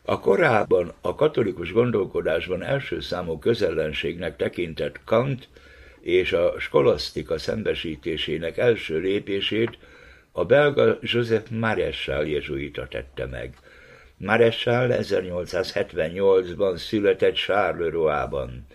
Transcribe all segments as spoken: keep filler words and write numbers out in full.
A korábban a katolikus gondolkodásban első számú közellenségnek tekintett Kant és a skolasztika szembesítésének első lépését a belga Joseph Maréchal jezsuita tette meg. Maréchal ezernyolcszázhetvennyolcban született Charleroi-ban.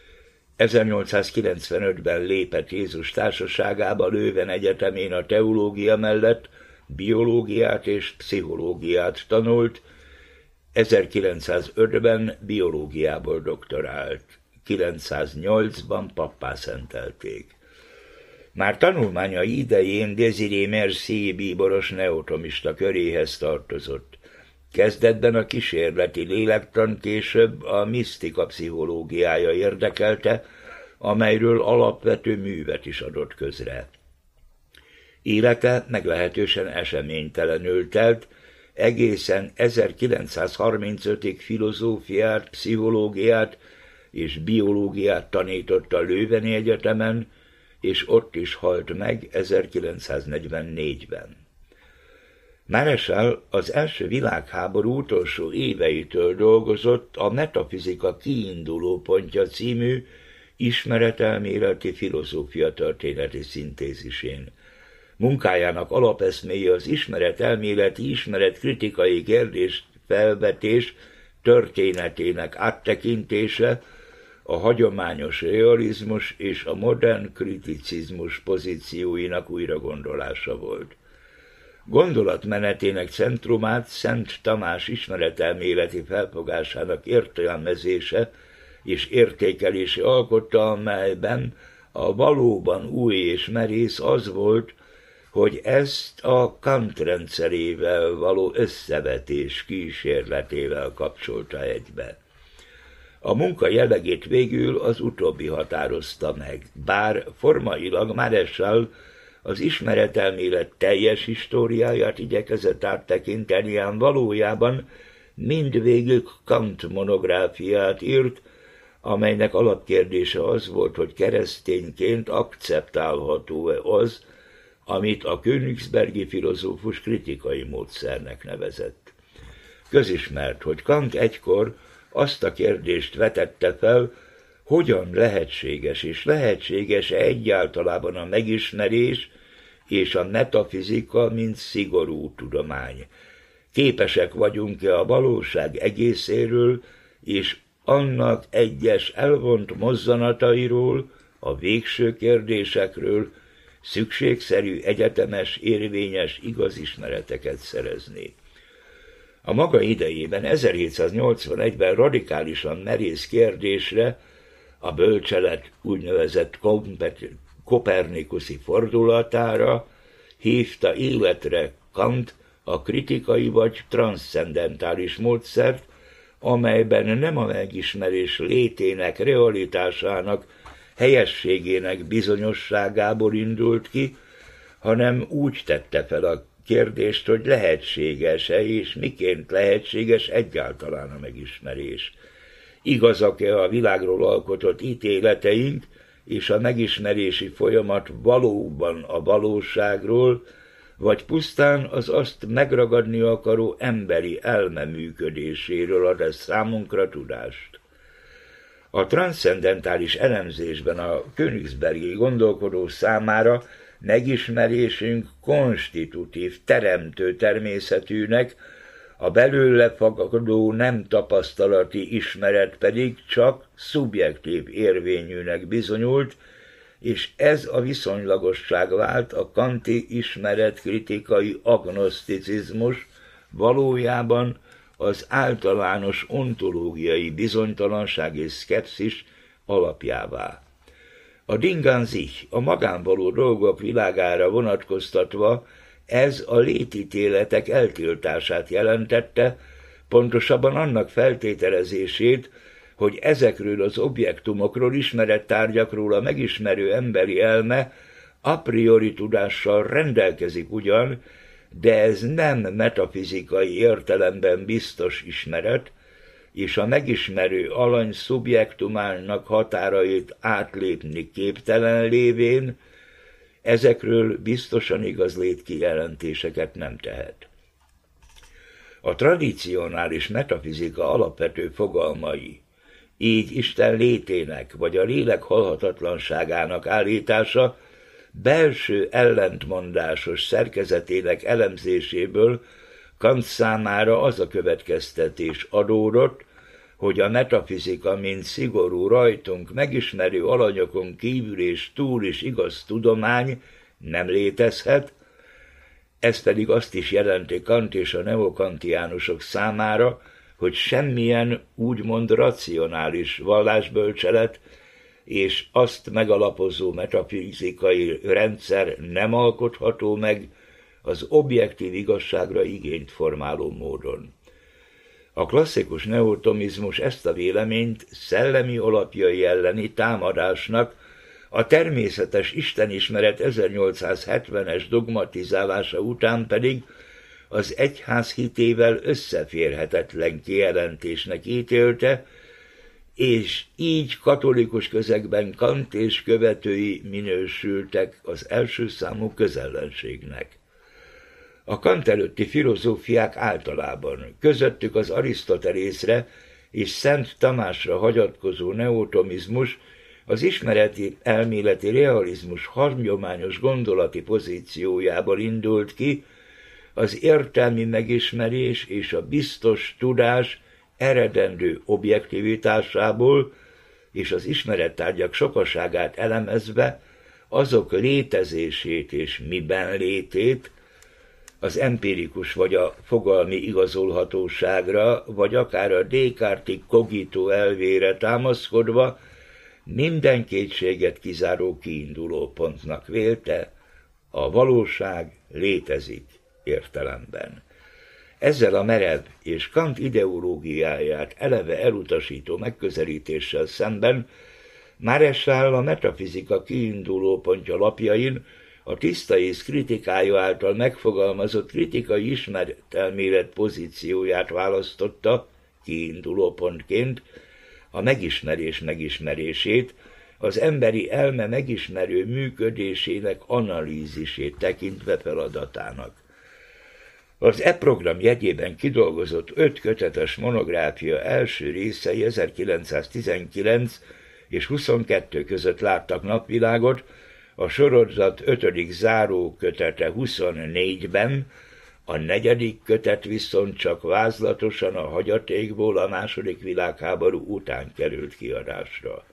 ezernyolcszázkilencvenötben lépett Jézus társaságába Leuven egyetemén a teológia mellett biológiát és pszichológiát tanult, ezerkilencszázötben biológiából doktorált, kilencszáznyolcban pappá szentelték. Már tanulmányai idején Désiré Mercier bíboros neotomista köréhez tartozott. Kezdetben a kísérleti lélektan, később a misztika pszichológiája érdekelte, amelyről alapvető művet is adott közre. Élete meglehetősen eseménytelenül telt, egészen ezerkilencszázharmincötig filozófiát, pszichológiát és biológiát tanított a Leuveni Egyetemen, és ott is halt meg ezerkilencszáznegyvennégyben. Maréchal az első világháború utolsó éveitől dolgozott a Metafizika kiinduló pontja című ismeretelméleti filozófia történeti szintézisén. Munkájának alapeszméje az ismeretelméleti ismeretkritikai kérdés felvetés történetének áttekintése, a hagyományos realizmus és a modern kriticizmus pozícióinak újragondolása volt. Gondolatmenetének centrumát Szent Tamás ismeretelméleti felfogásának értelmezése és értékelése alkotta, amelyben a valóban új és merész az volt, hogy ezt a Kant rendszerével való összevetés kísérletével kapcsolta egybe. A munka jellegét végül az utóbbi határozta meg, bár formailag Maréchal az ismeretelmélet teljes históriáját igyekezett áttekinteni, ám valójában mindvégig Kant monográfiát írt, amelynek alapkérdése az volt, hogy keresztényként akceptálható-e az, amit a königsbergi filozófus kritikai módszernek nevezett. Közismert, hogy Kant egykor azt a kérdést vetette fel, hogyan lehetséges és lehetséges-e egyáltalában a megismerés és a metafizika, mint szigorú tudomány. Képesek vagyunk-e a valóság egészéről és annak egyes elvont mozzanatairól, a végső kérdésekről szükségszerű, egyetemes, érvényes, igaz ismereteket szerezni. A maga idejében ezerhétszáznyolcvanegyben radikálisan merész kérdésre, a bölcselet úgynevezett kopernikuszi fordulatára hívta életre Kant a kritikai vagy transzcendentális módszert, amelyben nem a megismerés létének, realitásának, helyességének bizonyosságából indult ki, hanem úgy tette fel a kérdést, hogy lehetséges-e és miként lehetséges egyáltalán a megismerés. Igazak-e a világról alkotott ítéleteink, és a megismerési folyamat valóban a valóságról, vagy pusztán az azt megragadni akaró emberi elme működéséről ad ez számunkra tudást. A transzcendentális elemzésben a königsbergi gondolkodó számára megismerésünk konstitutív, teremtő természetűnek, a belőle fakadó nem tapasztalati ismeret pedig csak szubjektív érvényűnek bizonyult, és ez a viszonylagosság vált a kanti ismeretkritikai agnoszticizmus valójában az általános ontológiai bizonytalanság és szkepszis alapjává. A Ding an sich, a magánvaló dolgok világára vonatkoztatva ez a létítéletek eltiltását jelentette, pontosabban annak feltételezését, hogy ezekről az objektumokról, ismerettárgyakról a megismerő emberi elme a priori tudással rendelkezik ugyan, de ez nem metafizikai értelemben biztos ismeret, és a megismerő alany szubjektumának határait átlépni képtelen lévén, ezekről biztosan igazlét kijelentéseket nem tehet. A tradicionális metafizika alapvető fogalmai, így Isten létének vagy a lélek halhatatlanságának állítása belső ellentmondásos szerkezetének elemzéséből Kant számára az a következtetés adódott, hogy a metafizika, mint szigorú, rajtunk megismerő alanyokon kívül és túl is igaz tudomány nem létezhet, ez pedig azt is jelenti Kant és a neokantiánusok számára, hogy semmilyen úgymond racionális vallásbölcselet és azt megalapozó metafizikai rendszer nem alkotható meg az objektív igazságra igényt formáló módon. A klasszikus neotomizmus ezt a véleményt szellemi alapjai elleni támadásnak, a természetes istenismeret ezernyolcszázhetvenes dogmatizálása után pedig az egyház hitével összeférhetetlen kijelentésnek ítélte, és így katolikus közegben Kant és követői minősültek az első számú közellenségnek. A Kant előtti filozófiák általában, közöttük az Arisztotelészre és Szent Tamásra hagyatkozó neotomizmus, az ismereti elméleti realizmus hagyományos gondolati pozíciójából indult ki, az értelmi megismerés és a biztos tudás eredendő objektivitásából, és az ismerettárgyak sokaságát elemezve azok létezését és miben létét, az empirikus vagy a fogalmi igazolhatóságra, vagy akár a Descartes-i cogito elvére támaszkodva minden kétséget kizáró kiinduló pontnak vélte, a valóság létezik értelemben. Ezzel a merev és Kant ideológiáját eleve elutasító megközelítéssel szemben Mareschal a metafizika kiinduló pontja lapjain a tiszta ész kritikája által megfogalmazott kritikai ismeretelmélet pozícióját választotta kiinduló pontként, a megismerés megismerését, az emberi elme megismerő működésének analízisét tekintve feladatának. Az e program jegyében kidolgozott öt kötetes monográfia első részei ezerkilencszáztizenkilenc és huszonkettő között láttak napvilágot, a sorozat ötödik záró kötete huszonnégyben, a negyedik kötet viszont csak vázlatosan a hagyatékból a második világháború után került kiadásra.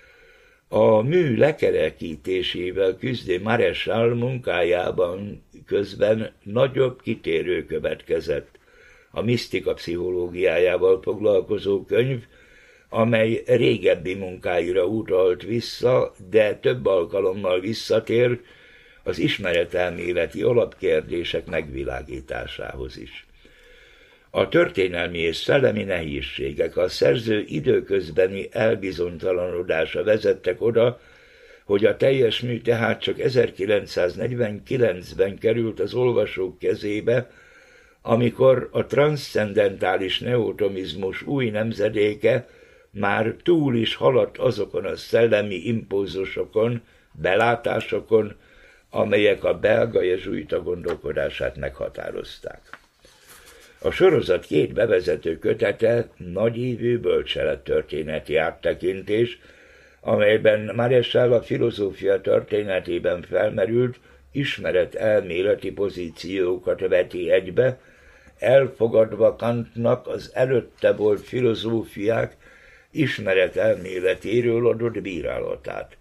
A mű lekerekítésével küzdő Mareschal munkájában közben nagyobb kitérő következett. A misztika pszichológiájával foglalkozó könyv, amely régebbi munkáira utalt vissza, de több alkalommal visszatér az ismeretelméleti alapkérdések megvilágításához is. A történelmi és szellemi nehézségek, a szerző időközbeni elbizonytalanodása vezettek oda, hogy a teljes mű tehát csak ezerkilencszáznegyvenkilencben került az olvasók kezébe, amikor a transzcendentális neotomizmus új nemzedéke már túl is haladt azokon a szellemi impulzusokon, belátásokon, amelyek a belga jezsuita gondolkodását meghatározták. A sorozat két bevezető kötete nagyívű bölcselettörténeti áttekintés, amelyben Mareschal a filozófia történetében felmerült ismeretelméleti pozíciókat veti egybe, elfogadva Kantnak az előtte volt filozófiák ismeretelméletéről adott bírálatát.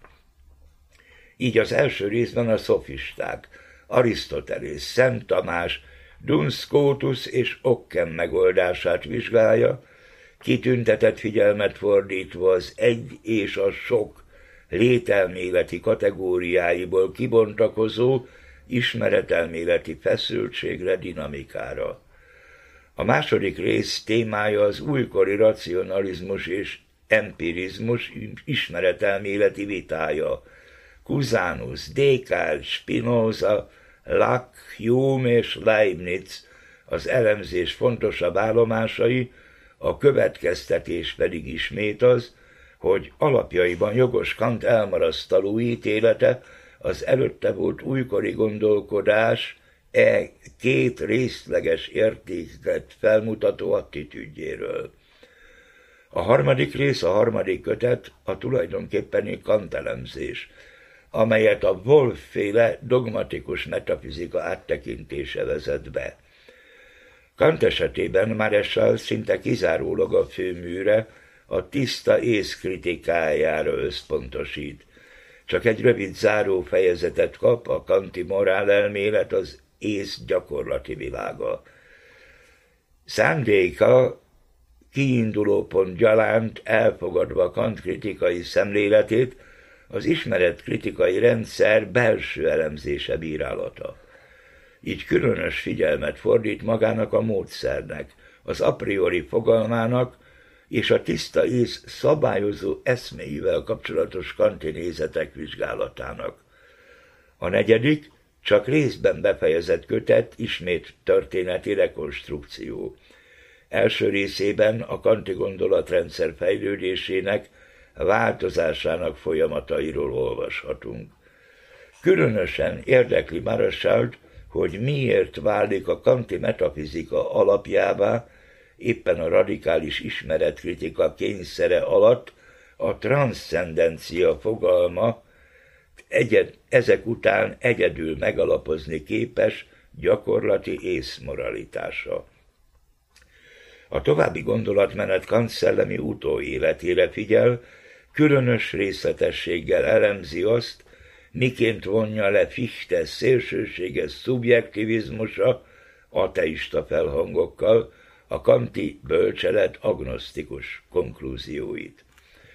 Így az első részben a szofisták, Arisztotelész, Szent Tamás, Duns Scotus és Occam megoldását vizsgálja, kitüntetett figyelmet fordítva az egy és a sok lételméleti kategóriáiból kibontakozó ismeretelméleti feszültségre, dinamikára. A második rész témája az újkori racionalizmus és empirizmus ismeretelméleti vitája. Cusanus, Descartes, Spinoza, Locke, Hume és Leibniz az elemzés fontosabb állomásai, a következtetés pedig ismét az, hogy alapjaiban jogos Kant elmarasztaló ítélete az előtte volt újkori gondolkodás e két részleges értéket felmutató attitűdjéről. A harmadik rész, a harmadik kötet a tulajdonképpeni Kant elemzés, amelyet a Wolff-féle dogmatikus metafizika áttekintése vezet be. Kant esetében Mareschal szinte kizárólag a főműre, a tiszta ész kritikájára összpontosít. Csak egy rövid záró fejezetet kap a kanti morálelmélet, az ész gyakorlati világa. Szándéka kiindulópont gyalánt elfogadva Kant kritikai szemléletét, az ismeretkritikai rendszer belső elemzése bírálata. Így különös figyelmet fordít magának a módszernek, az a priori fogalmának és a tiszta ész szabályozó eszméivel kapcsolatos kanti nézetek vizsgálatának. A negyedik, csak részben befejezett kötet ismét történeti rekonstrukció. Első részében a kanti gondolatrendszer fejlődésének, változásának folyamatairól olvashatunk. Különösen érdekli Mareschalt, hogy miért válik a kanti metafizika alapjává éppen a radikális ismeretkritika kényszere alatt a transzcendencia fogalma egyed, ezek után egyedül megalapozni képes gyakorlati észmoralitása. A további gondolatmenet Kant szellemi utóéletére figyel, különös részletességgel elemzi azt, miként vonja le Fichte szélsőséges szubjektivizmusa ateista felhangokkal a kanti bölcselet agnosztikus konklúzióit.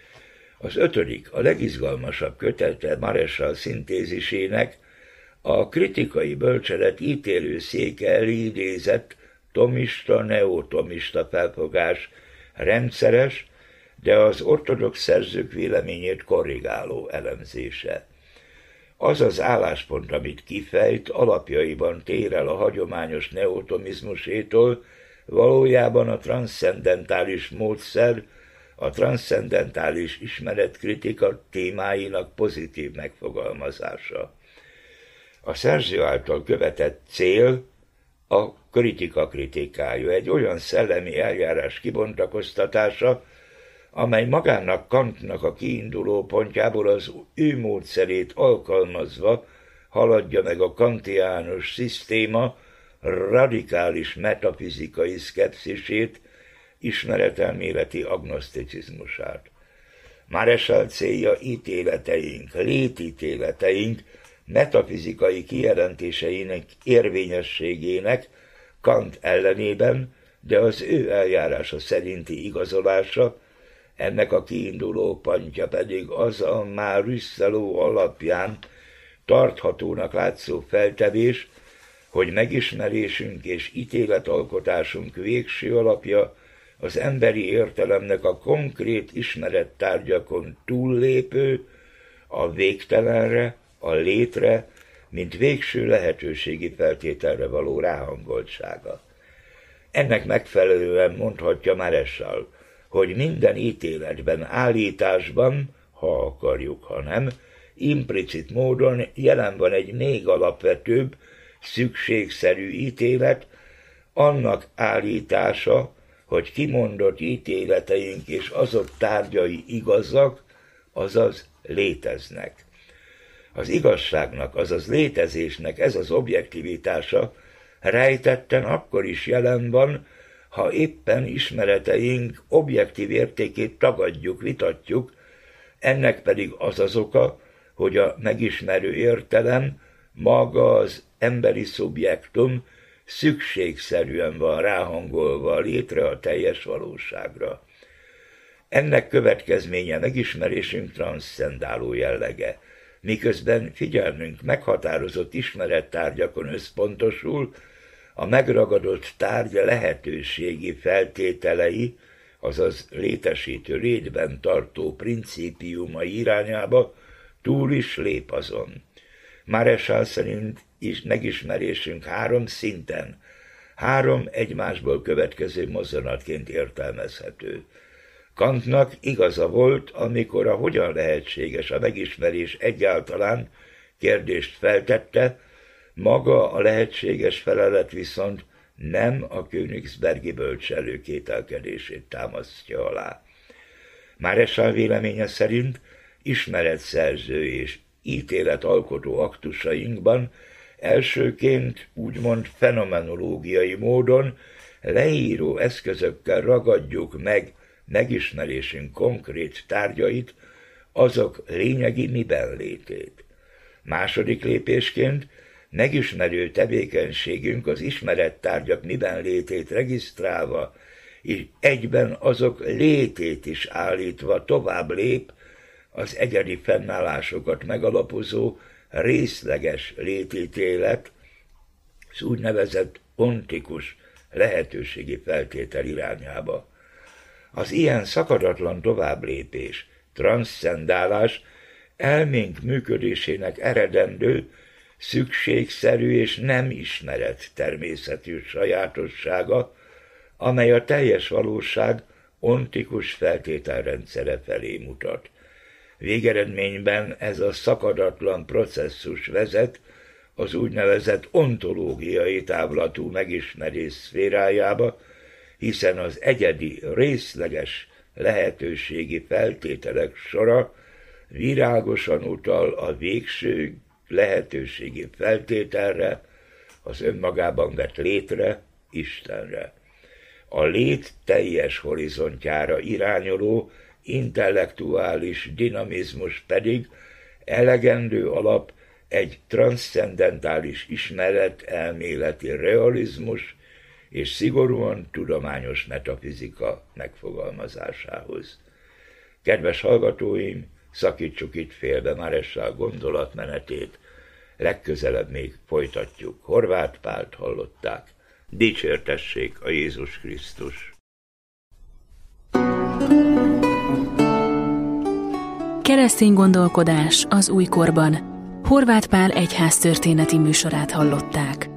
Az ötödik, a legizgalmasabb kötete Mareschal szintézisének a kritikai bölcselet ítélőszéke elé idézett tomista, neotomista felfogás rendszeres, de az ortodox szerzők véleményét korrigáló elemzése. Az az álláspont, amit kifejt, alapjaiban tér el a hagyományos neotomizmusétól, valójában a transzcendentális módszer, a transzcendentális ismeretkritika témáinak pozitív megfogalmazása. A szerző által követett cél a kritika kritikája, egy olyan szellemi eljárás kibontakoztatása, amely magának Kantnak a kiinduló pontjából az ő módszerét alkalmazva haladja meg a kantiánus szisztéma radikális metafizikai szkepszisét, ismeretelméleti agnoszticizmusát. Mareschal célja ítéleteink, létítéleteink, metafizikai kijelentéseinek érvényességének Kant ellenében, de az ő eljárása szerinti igazolása, ennek a kiinduló pontja pedig az a már Rüsszeló alapján tarthatónak látszó feltevés, hogy megismerésünk és ítéletalkotásunk végső alapja az emberi értelemnek a konkrét ismerettárgyakon túllépő, a végtelenre, a létre, mint végső lehetőségi feltételre való ráhangoltsága. Ennek megfelelően mondhatja Mareschal, hogy minden ítéletben, állításban, ha akarjuk, ha nem, implicit módon jelen van egy még alapvetőbb, szükségszerű ítélet, annak állítása, hogy kimondott ítéleteink és azok tárgyai igazak, azaz léteznek. Az igazságnak, azaz létezésnek ez az objektivitása rejtetten akkor is jelen van, ha éppen ismereteink objektív értékét tagadjuk, vitatjuk, ennek pedig az az oka, hogy a megismerő értelem, maga az emberi szubjektum szükségszerűen van ráhangolva létre a teljes valóságra. Ennek következménye megismerésünk transzcendáló jellege, miközben figyelmünk meghatározott ismerettárgyakon összpontosul, a megragadott tárgy lehetőségi feltételei, azaz létesítő létben tartó principiumai irányába túl is lép azon. Mareschal szerint is megismerésünk három szinten, három egymásból következő mozzanatként értelmezhető. Kantnak igaza volt, amikor a hogyan lehetséges a megismerés egyáltalán kérdést feltette, Maga a lehetséges felelet viszont nem a Königsbergi bölcselő kételkedését támasztja alá. Maréchal véleménye szerint ismeretszerző és ítéletalkotó aktusainkban elsőként úgymond fenomenológiai módon leíró eszközökkel ragadjuk meg megismerésünk konkrét tárgyait, azok lényegi miben létét. Második lépésként megismerő tevékenységünk az ismert tárgyak miben létét regisztrálva, és egyben azok létét is állítva tovább lép az egyedi fennállásokat megalapozó részleges létítélet, az úgynevezett ontikus lehetőségi feltétel irányába. Az ilyen szakadatlan továbblépés, transzcendálás elménk működésének eredendő, szükségszerű és nem ismert természetű sajátossága, amely a teljes valóság ontikus feltételrendszere felé mutat. Végeredményben ez a szakadatlan processzus vezet az úgynevezett ontológiai távlatú megismerés szférájába, hiszen az egyedi, részleges lehetőségi feltételek sora virágosan utal a végső lehetőségi feltételre, az önmagában vett létre, Istenre. A lét teljes horizontjára irányuló intellektuális dinamizmus pedig elegendő alap egy transzcendentális ismeret elméleti realizmus és szigorúan tudományos metafizika megfogalmazásához. Kedves hallgatóim, szakítsuk itt félbe Maréchal gondolatmenetét, legközelebb még folytatjuk. Horváth Pált hallották. Dicsértessék a Jézus Krisztus! Keresztény gondolkodás az újkorban. Horváth Pál egyháztörténeti műsorát hallották.